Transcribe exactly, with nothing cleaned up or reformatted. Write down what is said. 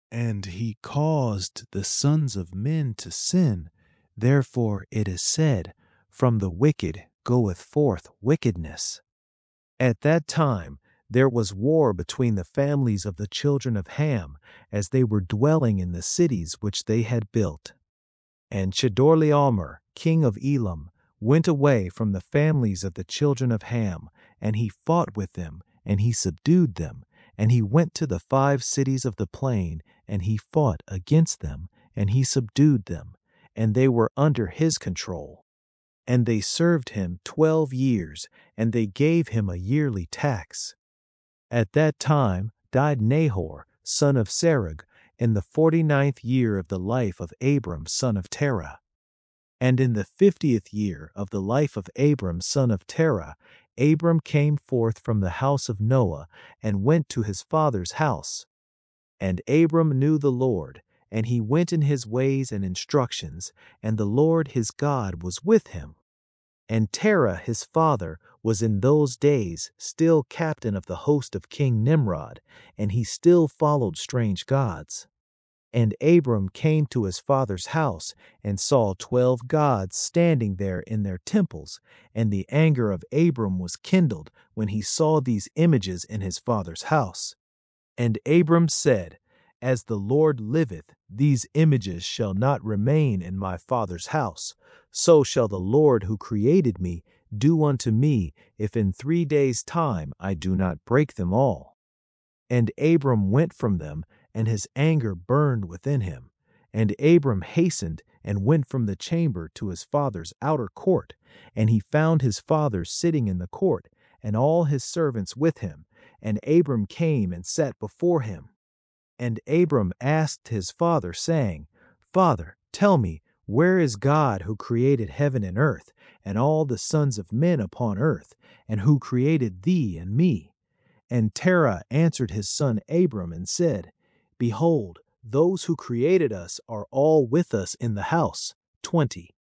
And he caused the sons of men to sin. Therefore it is said, From the wicked goeth forth wickedness. At that time there was war between the families of the children of Ham, as they were dwelling in the cities which they had built. And Chedorlaomer, king of Elam, went away from the families of the children of Ham, and he fought with them, and he subdued them. And he went to the five cities of the plain, and he fought against them, and he subdued them, and they were under his control. And they served him twelve years, and they gave him a yearly tax. At that time died Nahor, son of Serug, in the forty-ninth year of the life of Abram, son of Terah. And in the fiftieth year of the life of Abram, son of Terah, Abram came forth from the house of Noah, and went to his father's house. And Abram knew the Lord, and he went in his ways and instructions, and the Lord his God was with him. And Terah his father was in those days still captain of the host of King Nimrod, and he still followed strange gods. And Abram came to his father's house, and saw twelve gods standing there in their temples, and the anger of Abram was kindled when he saw these images in his father's house. And Abram said, As the Lord liveth, these images shall not remain in my father's house. So shall the Lord who created me do unto me, if in three days' time I do not break them all. And Abram went from them, and his anger burned within him. And Abram hastened and went from the chamber to his father's outer court, and he found his father sitting in the court, and all his servants with him. And Abram came and sat before him. And Abram asked his father, saying, Father, tell me, where is God who created heaven and earth, and all the sons of men upon earth, and who created thee and me? And Terah answered his son Abram and said, Behold, those who created us are all with us in the house, twenty.